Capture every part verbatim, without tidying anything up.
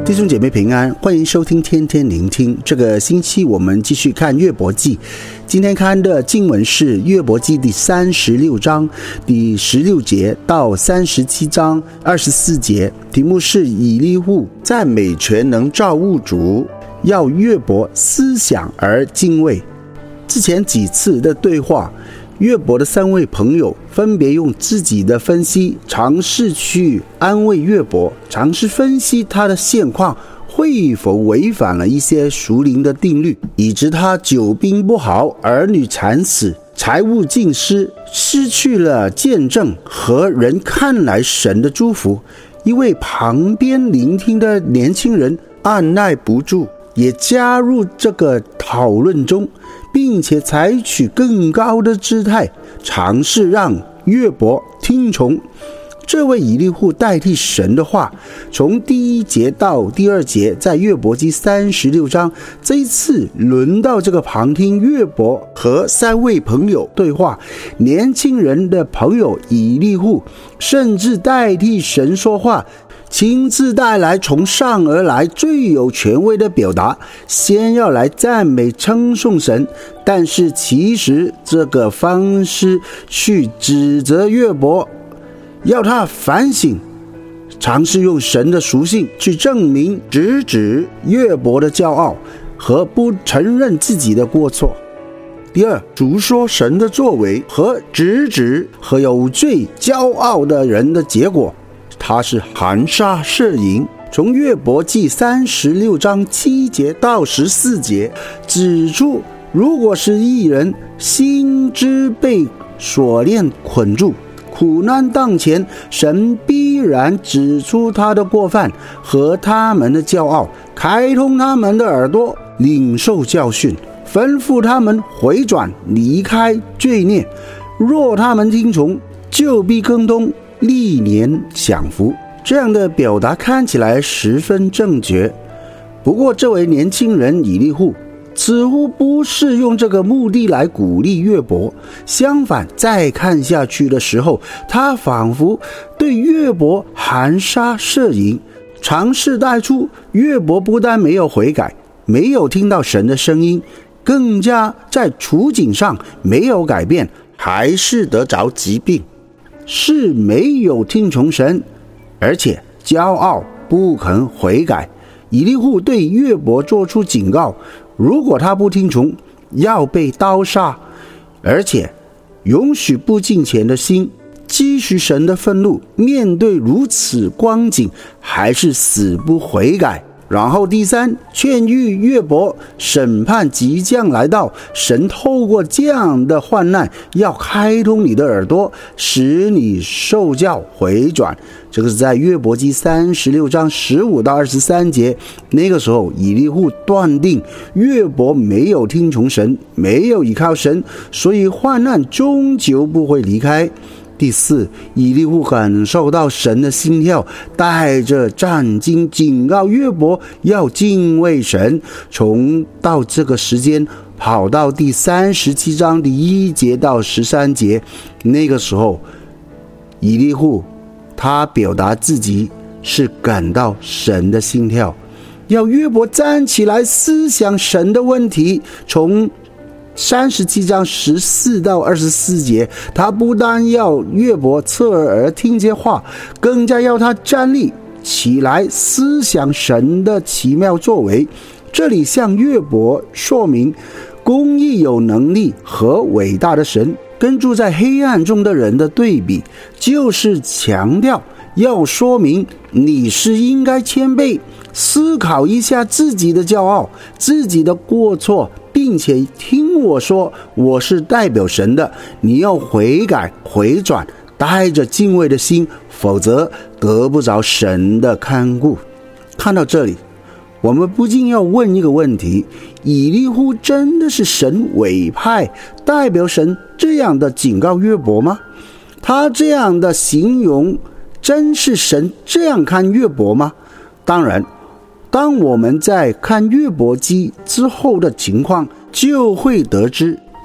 弟兄姐妹平安，欢迎收听天天聆听。这个星期我们继续看约伯记，今天看的经文是约伯记第三十六章第十六节到三十七章二十四节，题目是以利户赞美全能造物主，要约伯思想而敬畏。之前几次的对话，约伯的三位朋友分别用自己的分析尝试去安慰约伯，尝试分析他的现况会否违反了一些属灵的定律，以致他久病不好，儿女惨死，财物尽失，失去了见证和人看来神的祝福。一位旁边聆听的年轻人按耐不住，也加入这个讨论中，并且采取更高的姿态，尝试让约伯听从。这位以利户代替神的话，从第一节到第二节，在约伯记三十六章，这一次轮到这个旁听约伯和三位朋友对话。年轻人的朋友以利户甚至代替神说话，亲自带来从上而来最有权威的表达，先要来赞美称颂神，但是其实这个方式去指责约伯，要他反省，尝试用神的属性去证明直指约伯的骄傲和不承认自己的过错。第二，主说神的作为和直指和有罪骄傲的人的结果，他是含沙射影。从约伯记三十六章七节到十四节指出，如果是义人心知被锁链捆住，苦难当前，神必然指出他的过犯和他们的骄傲，开通他们的耳朵，领受教训，吩咐他们回转，离开罪孽。若他们听从，就必更动，历年享福。这样的表达看起来十分正确，不过这位年轻人以利户似乎不是用这个目的来鼓励约伯，相反，再看下去的时候，他仿佛对约伯含沙射影，尝试带出约伯不但没有悔改，没有听到神的声音，更加在处境上没有改变，还是得着疾病，是没有听从神，而且骄傲不肯悔改。以利户对约伯做出警告，如果他不听从，要被刀杀，而且允许不敬虔的心积蓄神的愤怒，面对如此光景还是死不悔改。然后第三，劝喻约伯，审判即将来到，神透过这样的患难要开通你的耳朵，使你受教回转。这个是在约伯记三十六章十五到二十三节。那个时候以利户断定约伯没有听从神，没有依靠神，所以患难终究不会离开。第四，以利户感受到神的心跳，带着战兢警告约伯要敬畏神。从到这个时间跑到第三十七章第一节到十三节，那个时候以利户他表达自己是感到神的心跳，要约伯站起来思想神的问题。从三十七章十四到二十四节，他不但要约伯侧耳听这话，更加要他站立起来思想神的奇妙作为。这里向约伯说明公义有能力和伟大的神跟住在黑暗中的人的对比，就是强调要说明你是应该谦卑，思考一下自己的骄傲，自己的过错，并且听我说，我是代表神的，你要悔改回转，带着敬畏的心，否则得不着神的看顾。看到这里，我们不禁要问一个问题，以利户真的是神委派代表神这样的警告约伯吗？他这样的形容真是神这样看约伯吗？当然，当我们在看约伯记之后的情况，就会得知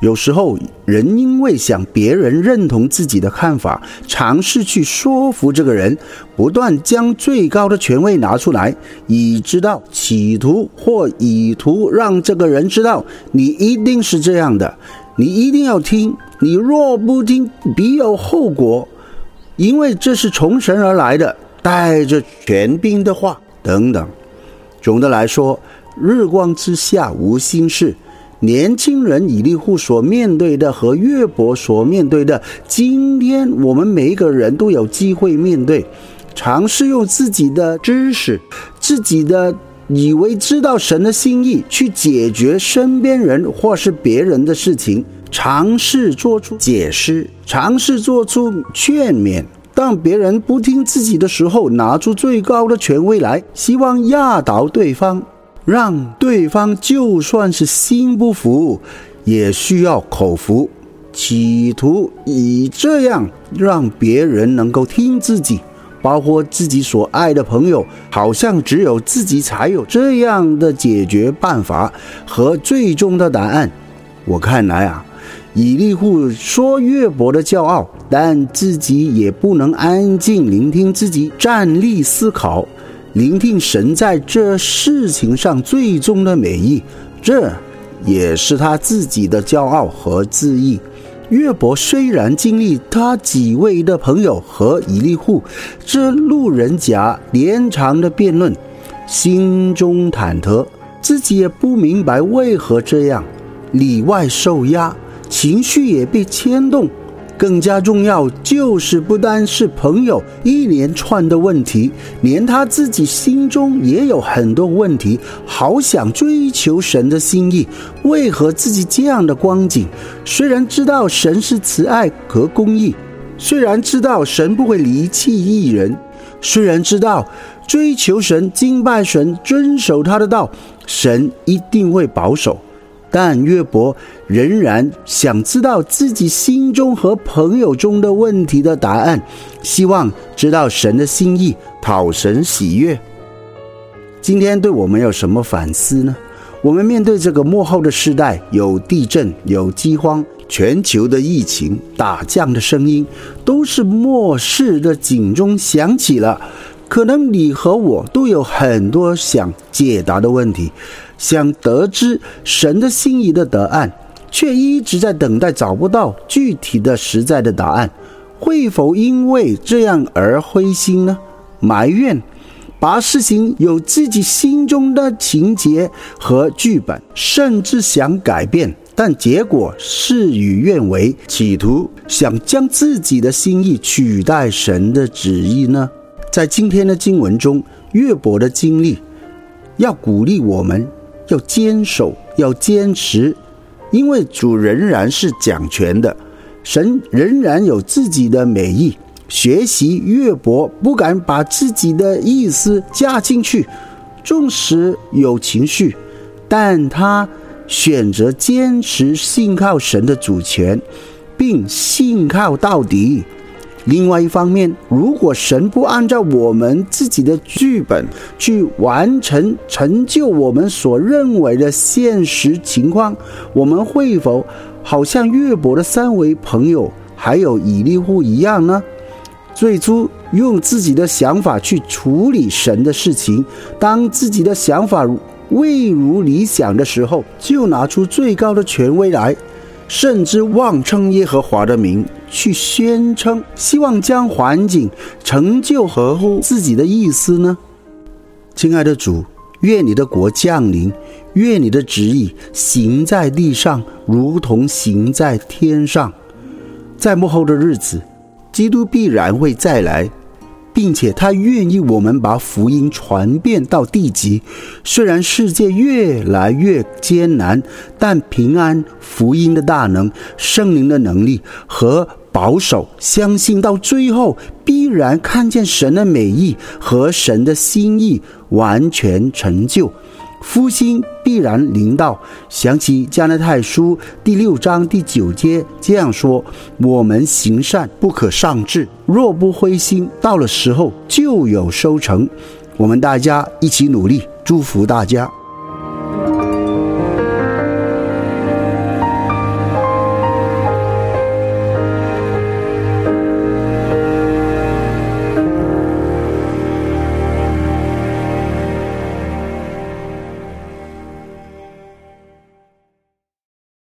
有时候人因为想别人认同自己的看法，尝试去说服这个人，不断将最高的权威拿出来，以知道企图或以图让这个人知道你一定是这样的，你一定要听，你若不听必有后果，因为这是从神而来的带着权柄的话等等。总的来说，日光之下无新事，年轻人以利户所面对的和约伯所面对的，今天我们每一个人都有机会面对，尝试用自己的知识，自己的以为知道神的心意去解决身边人或是别人的事情，尝试做出解释，尝试做出劝勉，当别人不听自己的时候，拿出最高的权威来，希望压倒对方，让对方就算是心不服，也需要口服，企图以这样让别人能够听自己，包括自己所爱的朋友，好像只有自己才有这样的解决办法和最终的答案。我看来啊，以利户说约伯的骄傲，但自己也不能安静聆听自己，站立思考，聆听神在这事情上最终的美意，这也是他自己的骄傲和自义。约伯虽然经历他几位的朋友和以利户这路人甲连长的辩论，心中忐忑，自己也不明白为何这样，里外受压，情绪也被牵动。更加重要就是不单是朋友一连串的问题，连他自己心中也有很多问题，好想追求神的心意，为何自己这样的光景？虽然知道神是慈爱和公义，虽然知道神不会离弃义人，虽然知道追求神、敬拜神、遵守他的道，神一定会保守，但约伯仍然想知道自己心中和朋友中的问题的答案，希望知道神的心意，讨神喜悦。今天对我们有什么反思呢？我们面对这个末后的世代，有地震，有饥荒，全球的疫情，打仗的声音，都是末世的警钟响起了。可能你和我都有很多想解答的问题，想得知神的心意的答案，却一直在等待，找不到具体的实在的答案。会否因为这样而灰心呢？埋怨，把事情有自己心中的情节和剧本，甚至想改变，但结果事与愿违，企图想将自己的心意取代神的旨意呢？在今天的经文中，约伯的经历要鼓励我们要坚守，要坚持，因为主仍然是掌权的，神仍然有自己的美意。学习约伯不敢把自己的意思加进去，纵使有情绪，但他选择坚持信靠神的主权，并信靠到底。另外一方面，如果神不按照我们自己的剧本去完成成就我们所认为的现实情况，我们会否好像约伯的三位朋友还有以利户一样呢？最初用自己的想法去处理神的事情，当自己的想法未如理想的时候，就拿出最高的权威来，甚至妄称耶和华的名，去宣称希望将环境成就合乎自己的意思呢？亲爱的主，愿你的国降临，愿你的旨意行在地上，如同行在天上。在末后的日子，基督必然会再来，并且他愿意我们把福音传遍到地极。虽然世界越来越艰难，但平安、福音的大能、圣灵的能力和保守，相信到最后必然看见神的美意和神的心意完全成就，复兴必然临到。想起加拉太书第六章第九节这样说：我们行善不可丧志，若不灰心，到了时候就有收成。我们大家一起努力，祝福大家。